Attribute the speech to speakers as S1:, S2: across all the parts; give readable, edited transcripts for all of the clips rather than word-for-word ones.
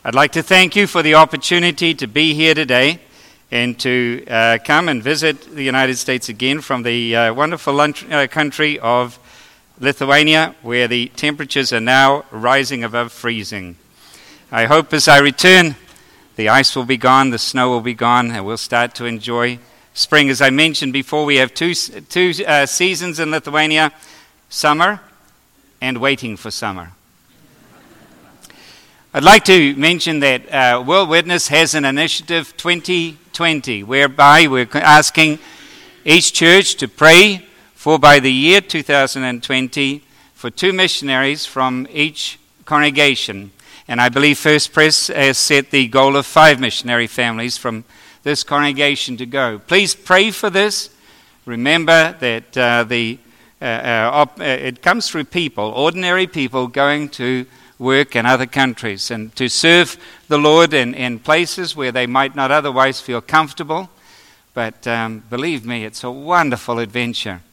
S1: I'd like to thank you for the opportunity to be here today and to come and visit the United States again from the wonderful country of Lithuania, where the temperatures are now rising above freezing. I hope as I return, the ice will be gone, the snow will be gone, and we'll start to enjoy spring. As I mentioned before, we have two seasons in Lithuania, summer and waiting for summer. I'd like to mention that World Witness has an initiative 2020, whereby we're asking each church to pray for, by the year 2020, for 2 missionaries from each congregation. And I believe First Pres has set the goal of 5 missionary families from this congregation to go. Please pray for this. Remember that it comes through people, ordinary people, going to work in other countries and to serve the Lord in places where they might not otherwise feel comfortable. But believe me, it's a wonderful adventure.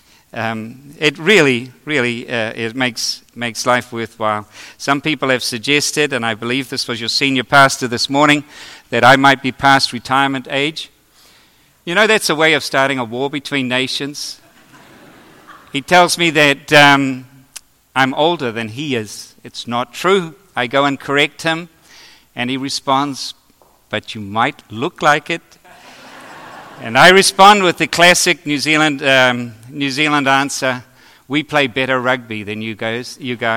S1: It really it makes life worthwhile. Some people have suggested, and I believe this was your senior pastor this morning, that I might be past retirement age. You know, that's a way of starting a war between nations. He tells me that I'm older than he is. It's not true. I go and correct him, and he responds, "But you might look like it." And I respond with the classic New Zealand answer, "We play better rugby than you guys."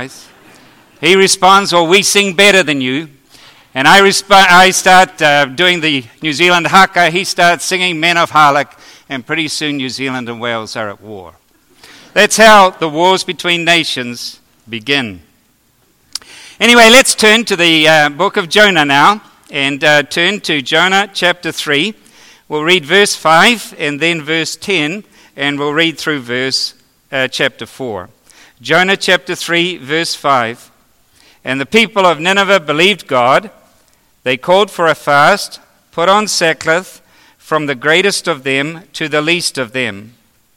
S1: He responds, "Well, we sing better than you." And I start doing the New Zealand haka. He starts singing Men of Harlech, and pretty soon New Zealand and Wales are at war. That's how the wars between nations begin. Anyway, let's turn to the book of Jonah now, and turn to Jonah chapter 3. We'll read verse 5 and then verse 10, and we'll read through chapter 4. Jonah chapter 3, verse 5. And the people of Nineveh believed God. They called for a fast, put on sackcloth, from the greatest of them to the least of them.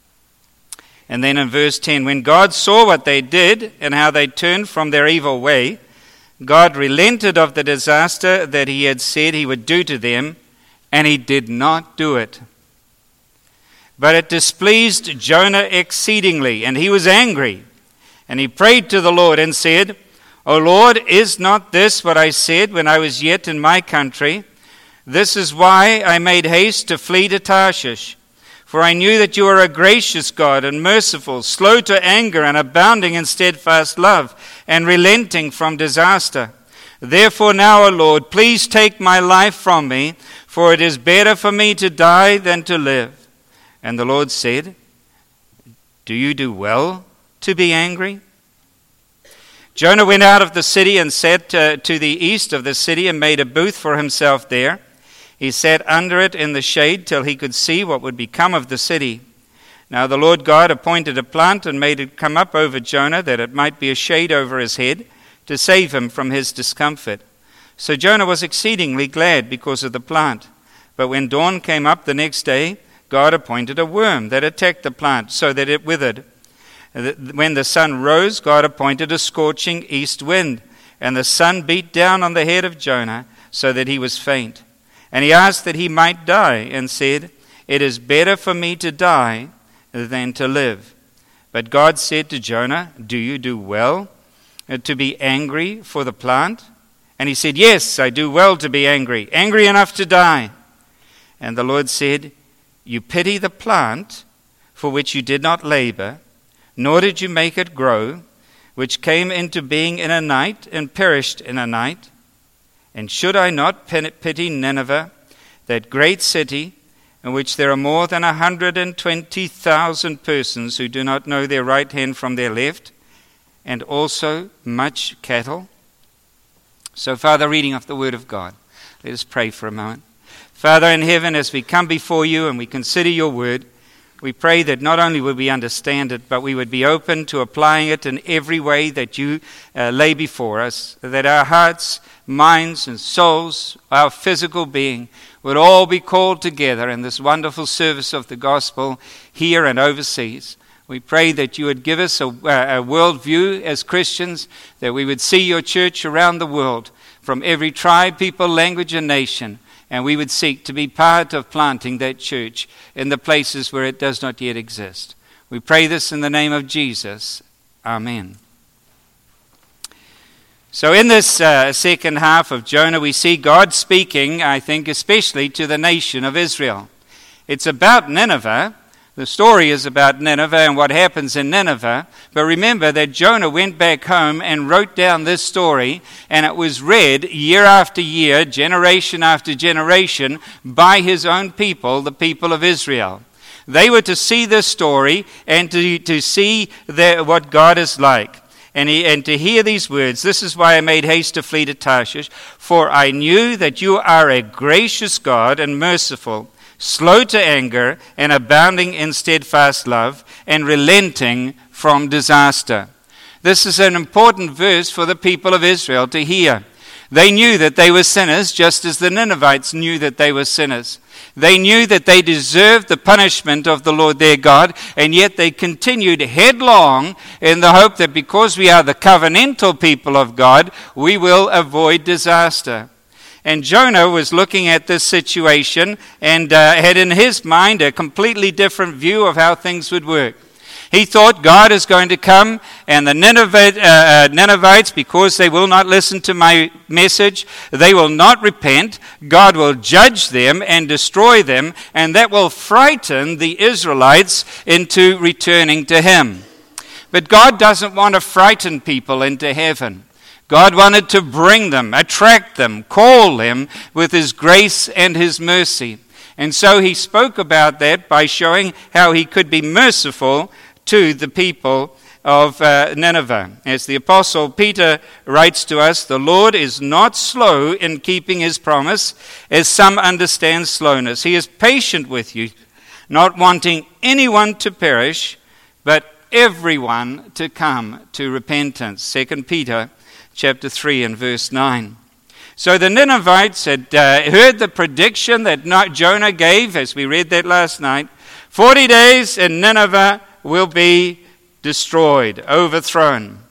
S1: And then in verse 10, when God saw what they did and how they turned from their evil way, God relented of the disaster that he had said he would do to them, and he did not do it. But it displeased Jonah exceedingly, and he was angry. And he prayed to the Lord and said, O Lord, is not this what I said when I was yet in my country? This is why I made haste to flee to Tarshish. For I knew that you are a gracious God and merciful, slow to anger and abounding in steadfast love, and relenting from disaster. Therefore now, O Lord, please take my life from me, for it is better for me to die than to live. And the Lord said, Do you do well to be angry? Jonah went out of the city and sat to the east of the city and made a booth for himself there. He sat under it in the shade till he could see what would become of the city. Now the Lord God appointed a plant and made it come up over Jonah, that it might be a shade over his head, to save him from his discomfort. So Jonah was exceedingly glad because of the plant. But when dawn came up the next day, God appointed a worm that attacked the plant so that it withered. When the sun rose, God appointed a scorching east wind, and the sun beat down on the head of Jonah so that he was faint. And he asked that he might die, and said, It is better for me to die than to live. But God said to Jonah, Do you do well to be angry for the plant? And he said, Yes, I do well to be angry enough to die. And the Lord said, You pity the plant for which you did not labor, nor did you make it grow, which came into being in a night and perished in a night. And should I not pity Nineveh, that great city, in which there are more than 120,000 persons who do not know their right hand from their left, and also much cattle? So, Father, reading of the Word of God, let us pray for a moment. Father in heaven, as we come before you and we consider your Word, we pray that not only would we understand it, but we would be open to applying it in every way that you lay before us, that our hearts, minds, and souls, our physical being, would all be called together in this wonderful service of the gospel here and overseas. We pray that you would give us a world view as Christians, that we would see your church around the world from every tribe, people, language, and nation, and we would seek to be part of planting that church in the places where it does not yet exist. We pray this in the name of Jesus. Amen. So in this second half of Jonah, we see God speaking, I think, especially to the nation of Israel. It's about Nineveh. The story is about Nineveh and what happens in Nineveh. But remember that Jonah went back home and wrote down this story, and it was read year after year, generation after generation, by his own people, the people of Israel. They were to see this story and to see what God is like. And to hear these words, "This is why I made haste to flee to Tarshish, for I knew that you are a gracious God and merciful, slow to anger and abounding in steadfast love, and relenting from disaster." This is an important verse for the people of Israel to hear. They knew that they were sinners, just as the Ninevites knew that they were sinners. They knew that they deserved the punishment of the Lord their God, and yet they continued headlong in the hope that because we are the covenantal people of God, we will avoid disaster. And Jonah was looking at this situation and had in his mind a completely different view of how things would work. He thought God is going to come and the Ninevites, because they will not listen to my message, they will not repent. God will judge them and destroy them, and that will frighten the Israelites into returning to him. But God doesn't want to frighten people into heaven. God wanted to bring them, attract them, call them with his grace and his mercy. And so he spoke about that by showing how he could be merciful to the people of Nineveh. As the Apostle Peter writes to us, "The Lord is not slow in keeping his promise, as some understand slowness. He is patient with you, not wanting anyone to perish, but everyone to come to repentance." 2 Peter chapter 3 and verse 9. So the Ninevites had heard the prediction that Jonah gave, as we read that last night. 40 days and Nineveh will be destroyed, overthrown.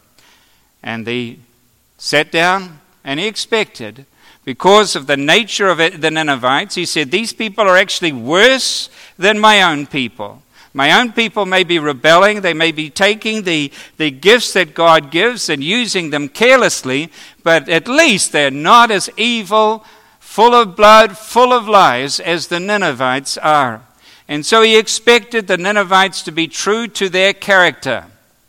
S1: And he sat down and he expected, because of the nature of the Ninevites, he said, these people are actually worse than my own people. My own people may be rebelling, they may be taking the gifts that God gives and using them carelessly, but at least they're not as evil, full of blood, full of lies as the Ninevites are. And so he expected the Ninevites to be true to their character.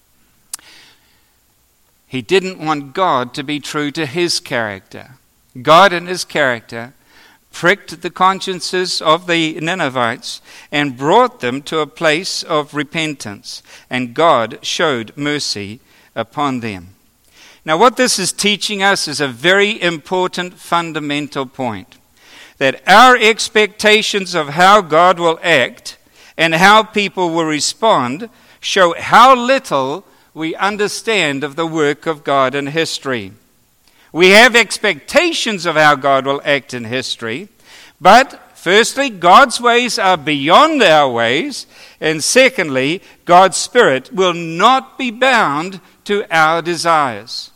S1: He didn't want God to be true to his character. God and his character pricked the consciences of the Ninevites and brought them to a place of repentance. And God showed mercy upon them. Now what this is teaching us is a very important fundamental point. That our expectations of how God will act and how people will respond show how little we understand of the work of God in history. We have expectations of how God will act in history, but firstly, God's ways are beyond our ways, and secondly, God's Spirit will not be bound to our desires.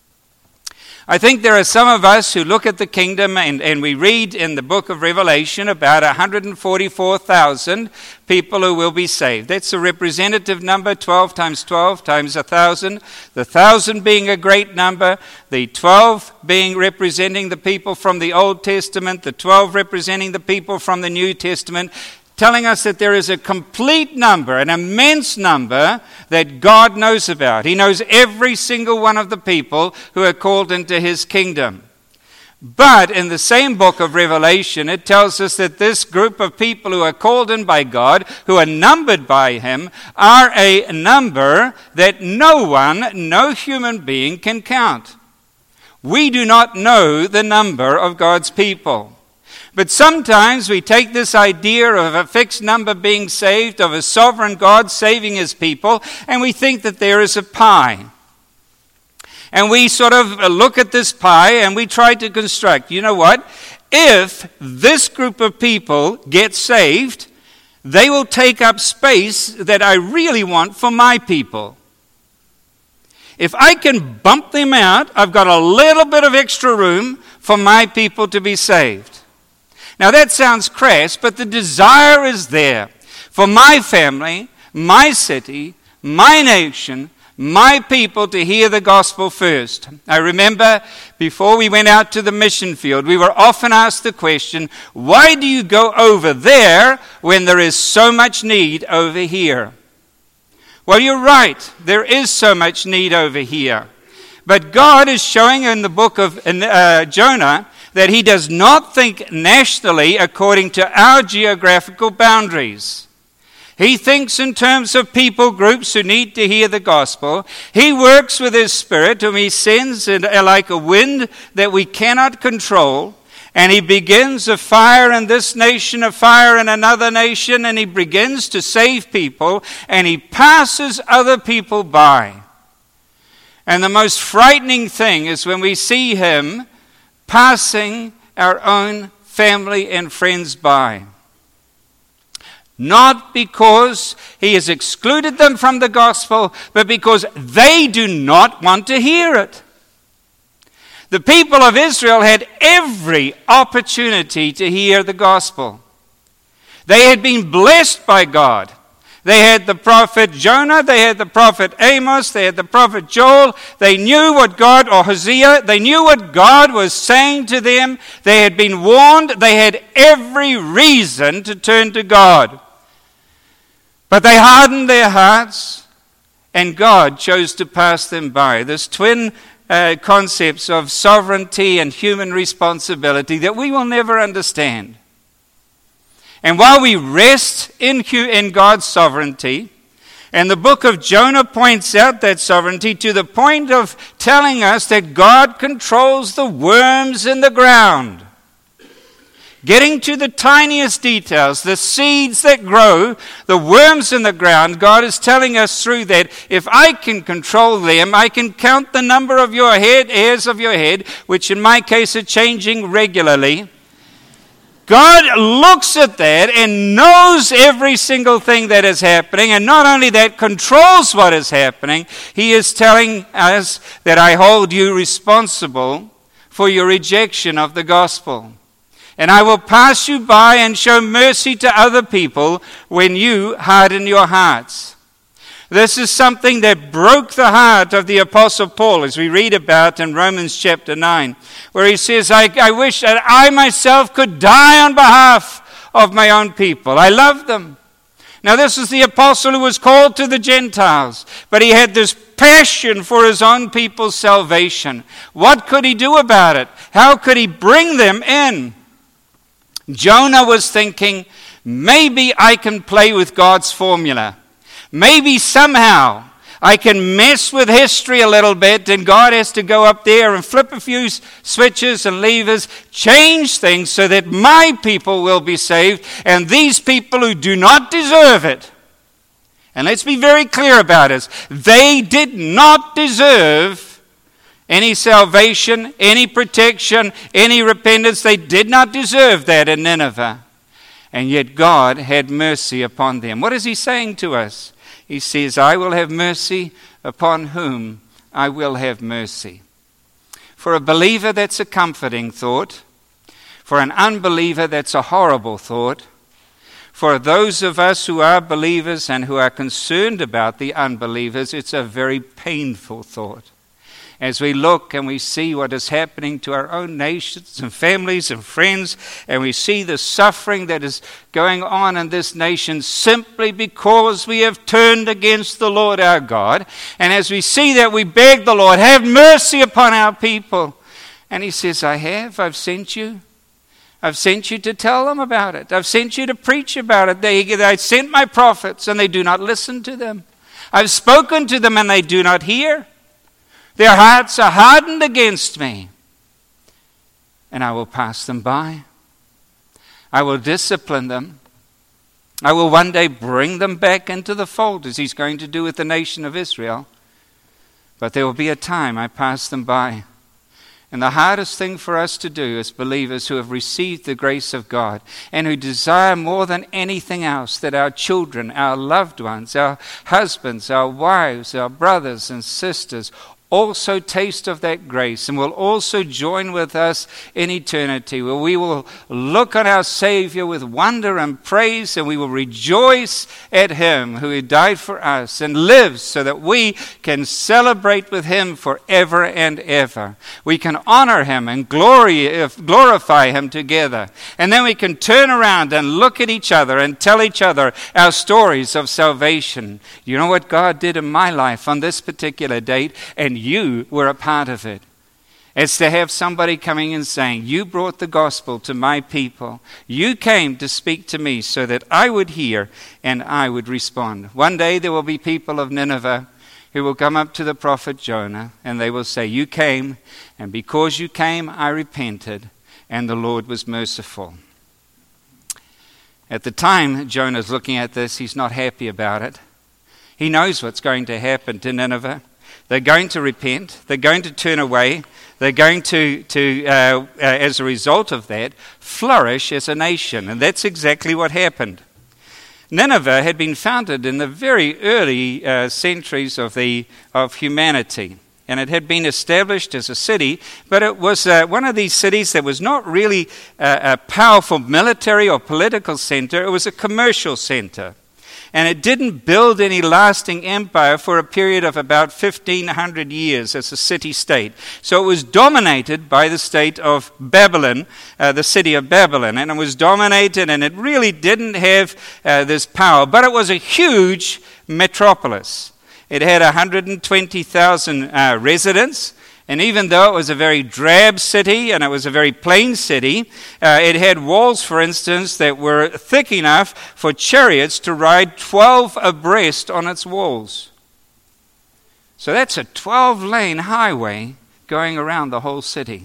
S1: I think there are some of us who look at the kingdom and we read in the book of Revelation about 144,000 people who will be saved. That's a representative number, 12 times 12 times 1,000. The 1,000 being a great number, the 12 being representing the people from the Old Testament, the 12 representing the people from the New Testament, telling us that there is a complete number, an immense number that God knows about. He knows every single one of the people who are called into his kingdom. But in the same book of Revelation, it tells us that this group of people who are called in by God, who are numbered by him, are a number that no human being can count. We do not know the number of God's people. But sometimes we take this idea of a fixed number being saved, of a sovereign God saving his people, and we think that there is a pie. And we sort of look at this pie and we try to construct, you know what? If this group of people get saved, they will take up space that I really want for my people. if I can bump them out, I've got a little bit of extra room for my people to be saved. Now that sounds crass, but the desire is there for my family, my city, my nation, my people to hear the gospel first. I remember before we went out to the mission field, we were often asked the question, why do you go over there when there is so much need over here? Well, you're right. There is so much need over here. But God is showing in the book of Jonah that he does not think nationally according to our geographical boundaries. He thinks in terms of people groups who need to hear the gospel. He works with his Spirit, whom he sends like a wind that we cannot control. And he begins a fire in this nation, a fire in another nation, and he begins to save people, and he passes other people by. And the most frightening thing is when we see him passing our own family and friends by. Not because he has excluded them from the gospel, but because they do not want to hear it. The people of Israel had every opportunity to hear the gospel. They had been blessed by God. They had the prophet Jonah, they had the prophet Amos, they had the prophet Joel. They knew what God, or Hosea, they knew what God was saying to them. They had been warned. They had every reason to turn to God. But they hardened their hearts, and God chose to pass them by. This twin concepts of sovereignty and human responsibility that we will never understand. And while we rest in God's sovereignty, and the book of Jonah points out that sovereignty to the point of telling us that God controls the worms in the ground. Getting to the tiniest details, the seeds that grow, the worms in the ground, God is telling us through that if I can control them, I can count the number of your hairs of your head, which in my case are changing regularly. God looks at that and knows every single thing that is happening, and not only that, controls what is happening. He is telling us that I hold you responsible for your rejection of the gospel. And I will pass you by and show mercy to other people when you harden your hearts. This is something that broke the heart of the Apostle Paul, as we read about in Romans chapter 9, where he says, I wish that I myself could die on behalf of my own people. I love them. Now this is the apostle who was called to the Gentiles, but he had this passion for his own people's salvation. What could he do about it? How could he bring them in? Jonah was thinking, maybe I can play with God's formula. Maybe somehow I can mess with history a little bit, and God has to go up there and flip a few switches and levers, change things so that my people will be saved, and these people who do not deserve it. And let's be very clear about it. They did not deserve any salvation, any protection, any repentance. They did not deserve that in Nineveh. And yet God had mercy upon them. What is he saying to us? He says, I will have mercy upon whom I will have mercy. For a believer, that's a comforting thought. For an unbeliever, that's a horrible thought. For those of us who are believers and who are concerned about the unbelievers, it's a very painful thought. As we look and we see what is happening to our own nations and families and friends, and we see the suffering that is going on in this nation simply because we have turned against the Lord our God. And as we see that, we beg the Lord, have mercy upon our people. And he says, I've sent you. I've sent you to tell them about it. I've sent you to preach about it. I sent my prophets and they do not listen to them. I've spoken to them and they do not hear. Their hearts are hardened against me, and I will pass them by. I will discipline them. I will one day bring them back into the fold, as he's going to do with the nation of Israel. But there will be a time I pass them by. And the hardest thing for us to do as believers who have received the grace of God and who desire more than anything else that our children, our loved ones, our husbands, our wives, our brothers and sisters also taste of that grace and will also join with us in eternity, where we will look on our Savior with wonder and praise, and we will rejoice at Him who died for us and lives so that we can celebrate with Him forever and ever. We can honor Him and glorify Him together. And then we can turn around and look at each other and tell each other our stories of salvation. You know what God did in my life on this particular date, and you were a part of it. It's to have somebody coming and saying, you brought the gospel to my people. You came to speak to me so that I would hear and I would respond. One day there will be people of Nineveh who will come up to the prophet Jonah and they will say, you came, and because you came, I repented, and the Lord was merciful. At the time Jonah's looking at this, he's not happy about it. He knows what's going to happen to Nineveh. They're going to repent. They're going to turn away. They're going to as a result of that, flourish as a nation. And that's exactly what happened. Nineveh had been founded in the very early centuries of humanity. And it had been established as a city, but it was one of these cities that was not really a powerful military or political center. It was a commercial center. And it didn't build any lasting empire for a period of about 1,500 years as a city-state. So it was dominated by the state of Babylon, the city of Babylon. And it was dominated, and it really didn't have this power. But it was a huge metropolis. It had 120,000 residents. And even though it was a very drab city and it was a very plain city, it had walls, for instance, that were thick enough for chariots to ride 12 abreast on its walls. So that's a 12-lane highway going around the whole city.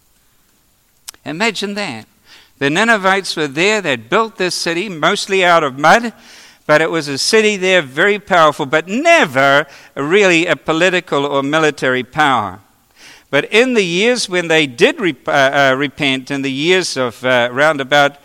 S1: Imagine that. The Ninevites were there. They'd built this city mostly out of mud, but it was a city there very powerful, but never really a political or military power. But in the years when they did repent, in the years of around about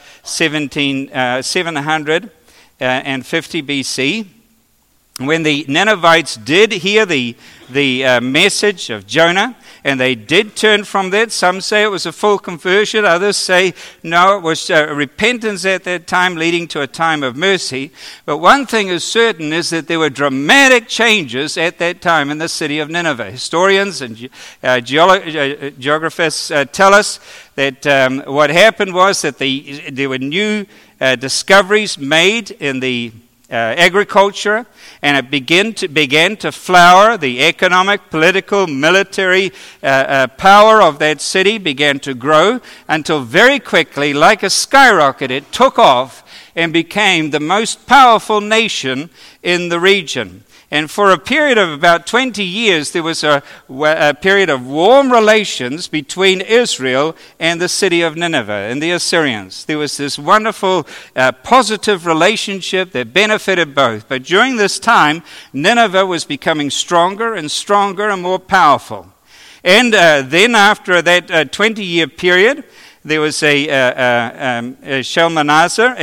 S1: 750 BC, when the Ninevites did hear the message of Jonah, and they did turn from that. Some say it was a full conversion. Others say, no, it was repentance at that time leading to a time of mercy. But one thing is certain is that there were dramatic changes at that time in the city of Nineveh. Historians and geographers tell us that what happened was that there were new discoveries made in the agriculture, and it began to flower. The economic, political, military power of that city began to grow until very quickly, like a skyrocket, it took off and became the most powerful nation in the region. And for a period of about 20 years, there was a period of warm relations between Israel and the city of Nineveh and the Assyrians. There was this wonderful positive relationship that benefited both. But during this time, Nineveh was becoming stronger and stronger and more powerful. And then after that 20-year period, there was a Shalmaneser,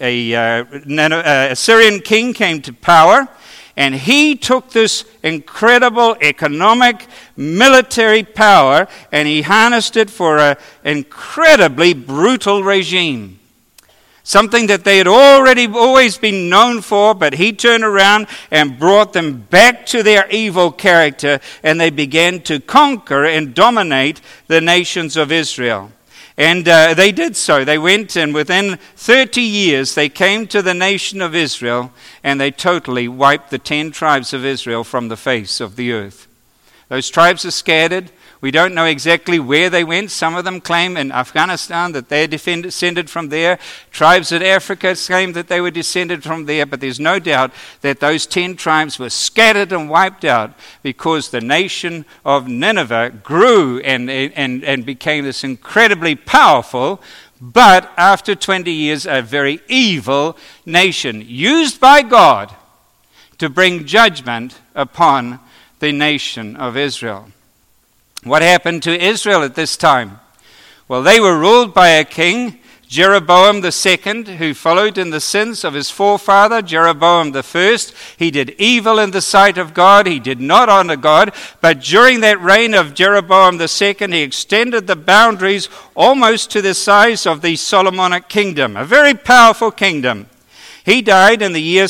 S1: a Assyrian king, came to power. And he took this incredible economic, military power and he harnessed it for an incredibly brutal regime. Something that they had always been known for, but he turned around and brought them back to their evil character, and they began to conquer and dominate the nations of Israel. And they did so. They went, and within 30 years, they came to the nation of Israel, and they totally wiped the 10 tribes of Israel from the face of the earth. Those tribes are scattered. We don't know exactly where they went. Some of them claim in Afghanistan that they're descended from there. Tribes in Africa claim that they were descended from there. But there's no doubt that those 10 tribes were scattered and wiped out because the nation of Nineveh grew and became this incredibly powerful, but after 20 years, a very evil nation, used by God to bring judgment upon the nation of Israel. What happened to Israel at this time? Well, they were ruled by a king, Jeroboam II, who followed in the sins of his forefather, Jeroboam I. He did evil in the sight of God. He did not honor God. But during that reign of Jeroboam II, he extended the boundaries almost to the size of the Solomonic kingdom, a very powerful kingdom. He died in the year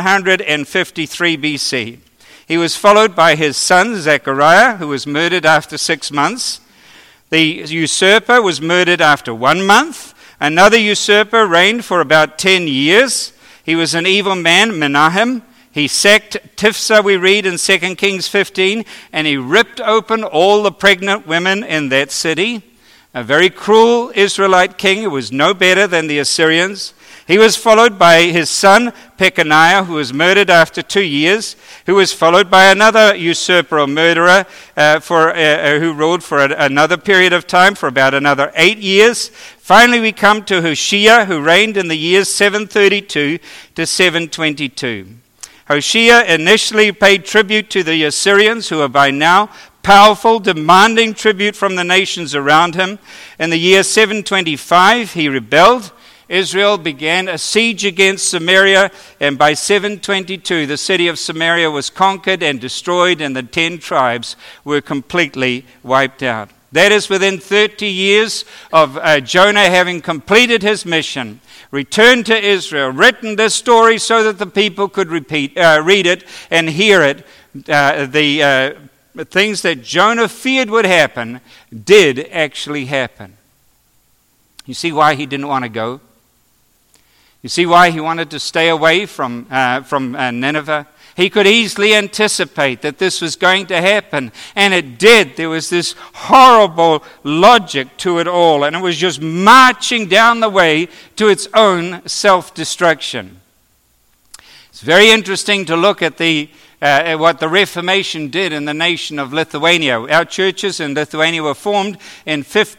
S1: 753 BC. He was followed by his son, Zechariah, who was murdered after 6 months. The usurper was murdered after 1 month. Another usurper reigned for about 10 years. He was an evil man, Menahem. He sacked Tifsa, we read in 2 Kings 15, and he ripped open all the pregnant women in that city. A very cruel Israelite king who was no better than the Assyrians. He was followed by his son, Pekaniah, who was murdered after 2 years, who was followed by another usurper or murderer who ruled for another period of time, for about another 8 years. Finally, we come to Hoshea, who reigned in the years 732 to 722. Hoshea initially paid tribute to the Assyrians, who are by now powerful, demanding tribute from the nations around him. In the year 725, he rebelled. Israel began a siege against Samaria, and by 722, the city of Samaria was conquered and destroyed, and the 10 tribes were completely wiped out. That is within 30 years of Jonah having completed his mission, returned to Israel, written this story so that the people could read it and hear it. The things that Jonah feared would happen did actually happen. You see why he didn't want to go? You see why he wanted to stay away from Nineveh? He could easily anticipate that this was going to happen, and it did. There was this horrible logic to it all, and it was just marching down the way to its own self-destruction. It's very interesting to look at what the Reformation did in the nation of Lithuania. Our churches in Lithuania were formed in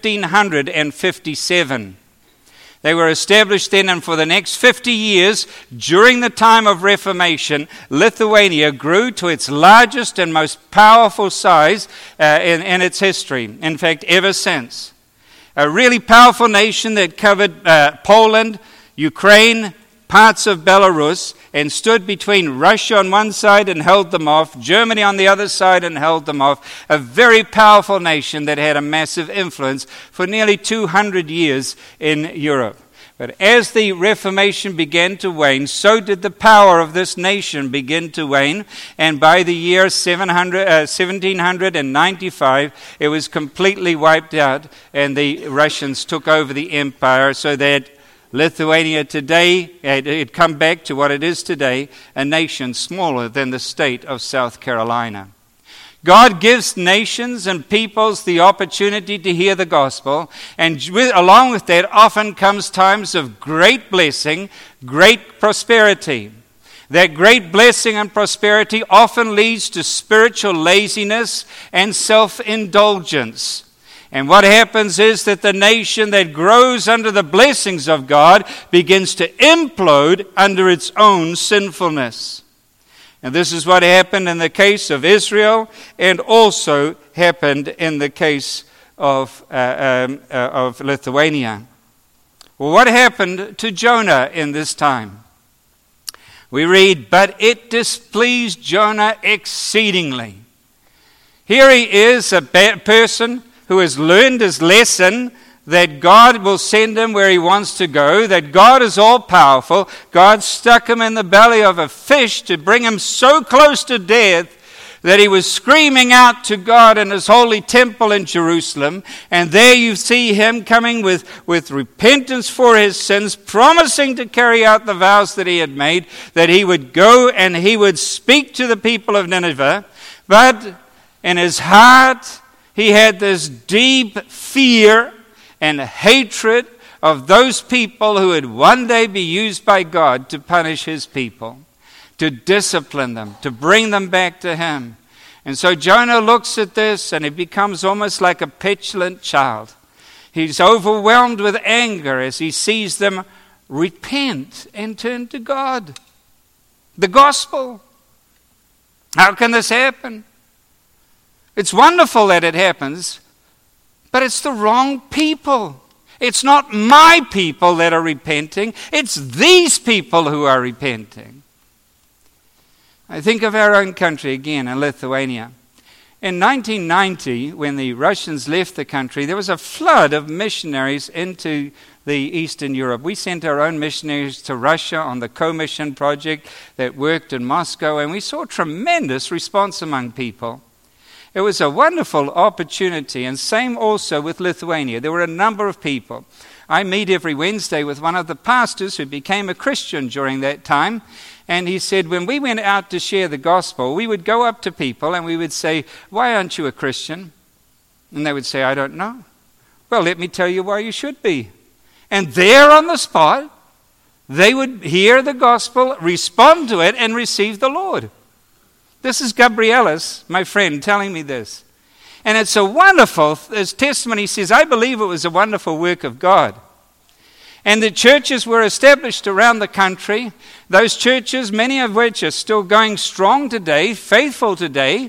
S1: 1557. They were established then, and for the next 50 years, during the time of Reformation, Lithuania grew to its largest and most powerful size in its history. In fact, ever since. A really powerful nation that covered Poland, Ukraine, parts of Belarus, and stood between Russia on one side and held them off, Germany on the other side and held them off. A very powerful nation that had a massive influence for nearly 200 years in Europe. But as the Reformation began to wane, so did the power of this nation begin to wane. And by the year 1795, it was completely wiped out, and the Russians took over the empire, so that Lithuania today had come back to what it is today, a nation smaller than the state of South Carolina. God gives nations and peoples the opportunity to hear the gospel, and along with that often comes times of great blessing, great prosperity. That great blessing and prosperity often leads to spiritual laziness and self-indulgence. And what happens is that the nation that grows under the blessings of God begins to implode under its own sinfulness. And this is what happened in the case of Israel, and also happened in the case of Lithuania. Well, what happened to Jonah in this time? We read, "But it displeased Jonah exceedingly." Here he is, a person who has learned his lesson that God will send him where he wants to go, that God is all-powerful. God stuck him in the belly of a fish to bring him so close to death that he was screaming out to God in his holy temple in Jerusalem. And there you see him coming with repentance for his sins, promising to carry out the vows that he had made, that he would go and he would speak to the people of Nineveh. But in his heart, he had this deep fear and hatred of those people who would one day be used by God to punish his people, to discipline them, to bring them back to him. And so Jonah looks at this, and he becomes almost like a petulant child. He's overwhelmed with anger as he sees them repent and turn to God. The gospel. How can this happen? It's wonderful that it happens, but it's the wrong people. It's not my people that are repenting. It's these people who are repenting. I think of our own country again, in Lithuania. In 1990, when the Russians left the country, there was a flood of missionaries into the Eastern Europe. We sent our own missionaries to Russia on the Co-Mission project that worked in Moscow, and we saw tremendous response among people. It was a wonderful opportunity, and same also with Lithuania. There were a number of people. I meet every Wednesday with one of the pastors who became a Christian during that time, and he said when we went out to share the gospel, we would go up to people and we would say, "Why aren't you a Christian?" And they would say, "I don't know." "Well, let me tell you why you should be." And there on the spot, they would hear the gospel, respond to it, and receive the Lord. This is Gabrielis, my friend, telling me this. And it's a wonderful, his testimony says, I believe it was a wonderful work of God. And the churches were established around the country. Those churches, many of which are still going strong today, faithful today.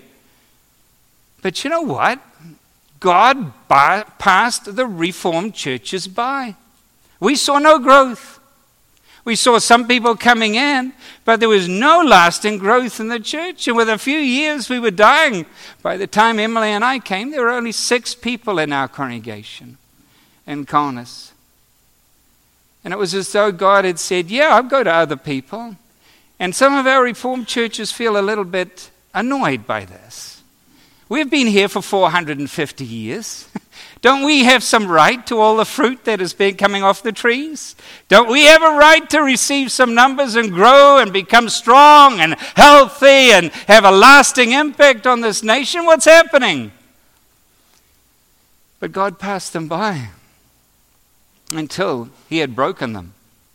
S1: But you know what? God passed the Reformed churches by. We saw no growth. We saw some people coming in, but there was no lasting growth in the church. And with a few years, we were dying. By the time Emily and I came, there were only 6 people in our congregation in Kaunas. And it was as though God had said, yeah, I'll go to other people. And some of our Reformed churches feel a little bit annoyed by this. We've been here for 450 years. Don't we have some right to all the fruit that has been coming off the trees? Don't we have a right to receive some numbers and grow and become strong and healthy and have a lasting impact on this nation? What's happening? But God passed them by until he had broken them.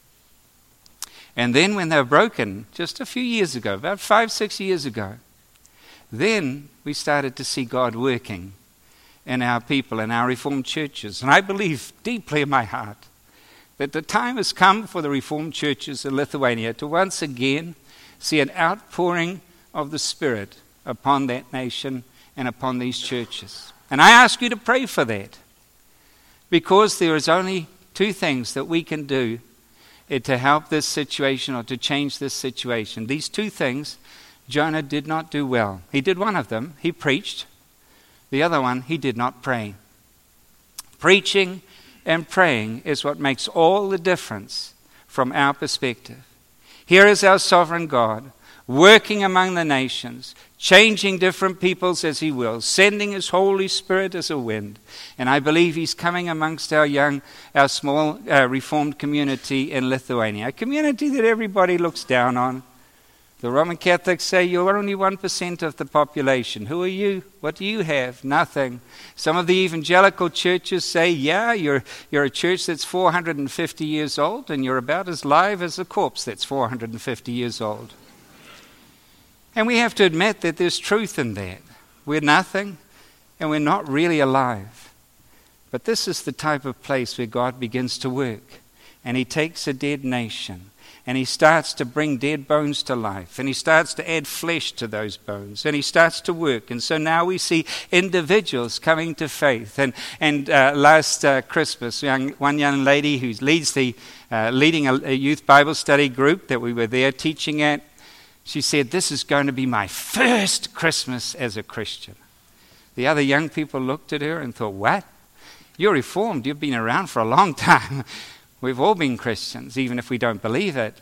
S1: And then when they were broken, just a few years ago, about 5-6 years ago, then we started to see God working in our people, in our Reformed churches. And I believe deeply in my heart that the time has come for the Reformed churches in Lithuania to once again see an outpouring of the Spirit upon that nation and upon these churches. And I ask you to pray for that, because there is only 2 things that we can do to help this situation or to change this situation. These 2 things, Jonah did not do well. He did one of them. He preached. The other one, he did not pray. Preaching and praying is what makes all the difference from our perspective. Here is our sovereign God working among the nations, changing different peoples as he will, sending his Holy Spirit as a wind. And I believe he's coming amongst our small Reformed community in Lithuania, a community that everybody looks down on. The Roman Catholics say you're only 1% of the population. Who are you? What do you have? Nothing. Some of the evangelical churches say, yeah, you're a church that's 450 years old, and you're about as live as a corpse that's 450 years old. And we have to admit that there's truth in that. We're nothing, and we're not really alive. But this is the type of place where God begins to work, and he takes a dead nation, and he starts to bring dead bones to life. And he starts to add flesh to those bones. And he starts to work. And so now we see individuals coming to faith. And last Christmas, one young lady who leads leading a youth Bible study group that we were there teaching at, she said, this is going to be my first Christmas as a Christian. The other young people looked at her and thought, what? You're Reformed. You've been around for a long time. We've all been Christians, even if we don't believe it.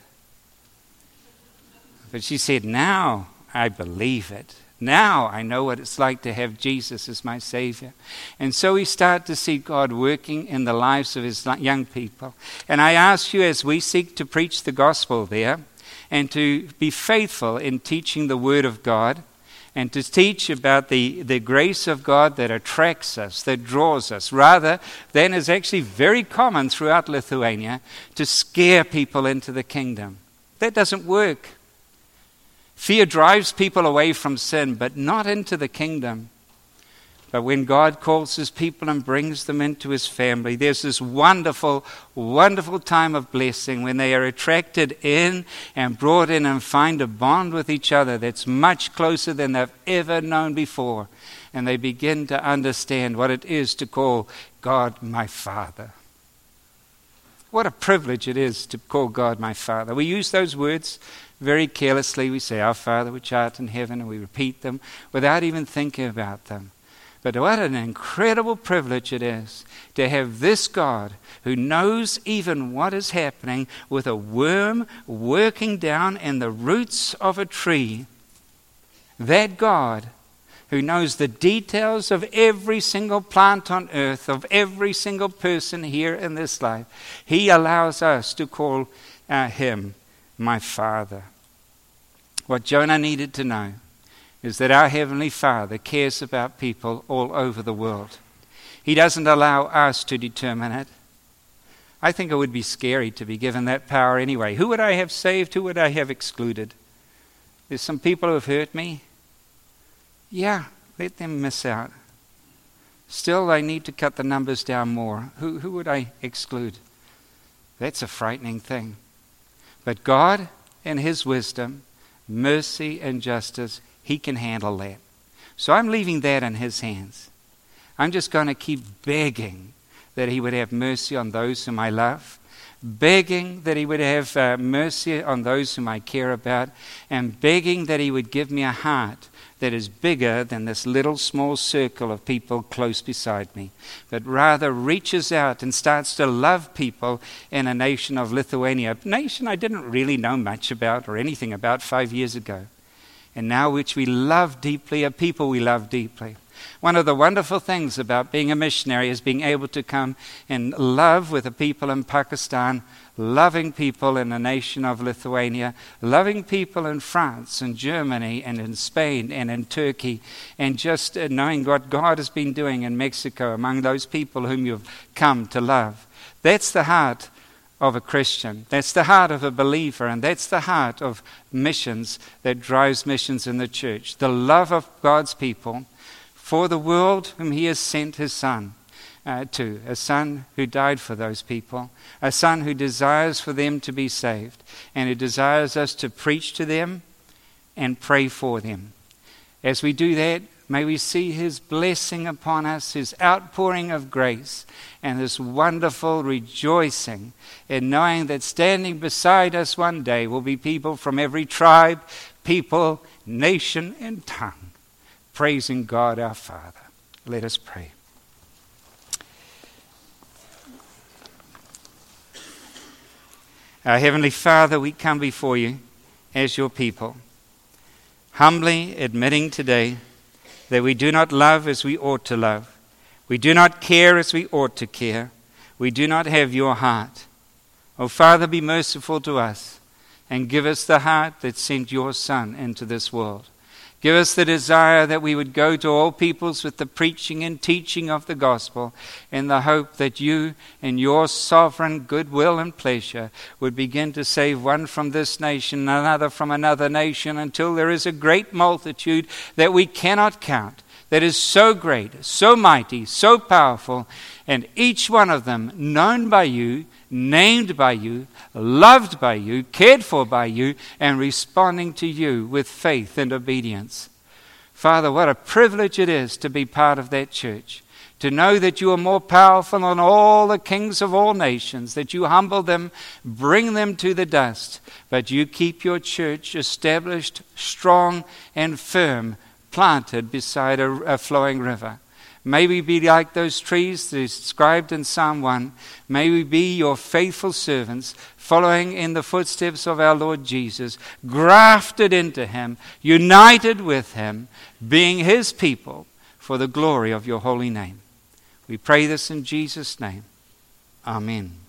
S1: But she said, now I believe it. Now I know what it's like to have Jesus as my Savior. And so we start to see God working in the lives of his young people. And I ask you, as we seek to preach the gospel there, and to be faithful in teaching the Word of God, and to teach about the grace of God that attracts us, that draws us, rather than is actually very common throughout Lithuania, to scare people into the kingdom. That doesn't work. Fear drives people away from sin, but not into the kingdom. But when God calls his people and brings them into his family, there's this wonderful, wonderful time of blessing when they are attracted in and brought in and find a bond with each other that's much closer than they've ever known before. And they begin to understand what it is to call God my Father. What a privilege it is to call God my Father. We use those words very carelessly. We say, Our Father which art in heaven, and we repeat them without even thinking about them. But what an incredible privilege it is to have this God who knows even what is happening with a worm working down in the roots of a tree. That God who knows the details of every single plant on earth, of every single person here in this life. He allows us to call him my Father. What Jonah needed to know is that our Heavenly Father cares about people all over the world. He doesn't allow us to determine it. I think it would be scary to be given that power anyway. Who would I have saved? Who would I have excluded? There's some people who have hurt me. Yeah, let them miss out. Still, I need to cut the numbers down more. Who would I exclude? That's a frightening thing. But God, in his wisdom, mercy and justice, he can handle that. So I'm leaving that in his hands. I'm just going to keep begging that he would have mercy on those whom I love, begging that he would have mercy on those whom I care about, and begging that he would give me a heart that is bigger than this little small circle of people close beside me, but rather reaches out and starts to love people in a nation of Lithuania, a nation I didn't really know much about or anything about 5 years ago. And now which we love deeply, a people we love deeply. One of the wonderful things about being a missionary is being able to come and love with the people in Pakistan, loving people in the nation of Lithuania, loving people in France and Germany and in Spain and in Turkey, and just knowing what God has been doing in Mexico among those people whom you've come to love. That's the heart of a Christian. That's the heart of a believer, and that's the heart of missions that drives missions in the church. The love of God's people for the world whom he has sent his Son to, a Son who died for those people, a Son who desires for them to be saved, and who desires us to preach to them and pray for them. As we do that, may we see his blessing upon us, his outpouring of grace, and this wonderful rejoicing in knowing that standing beside us one day will be people from every tribe, people, nation, and tongue, praising God our Father. Let us pray. Our Heavenly Father, we come before you as your people, humbly admitting today that we do not love as we ought to love. We do not care as we ought to care. We do not have your heart. Oh, Father, be merciful to us and give us the heart that sent your Son into this world. Give us the desire that we would go to all peoples with the preaching and teaching of the gospel in the hope that you, in your sovereign goodwill and pleasure, would begin to save one from this nation, another from another nation, until there is a great multitude that we cannot count, that is so great, so mighty, so powerful, and each one of them known by you, named by you, loved by you, cared for by you, and responding to you with faith and obedience. Father, what a privilege it is to be part of that church, to know that you are more powerful than all the kings of all nations, that you humble them, bring them to the dust, but you keep your church established, strong and firm, planted beside a flowing river. May we be like those trees described in Psalm 1. May we be your faithful servants, following in the footsteps of our Lord Jesus, grafted into him, united with him, being his people for the glory of your holy name. We pray this in Jesus' name. Amen.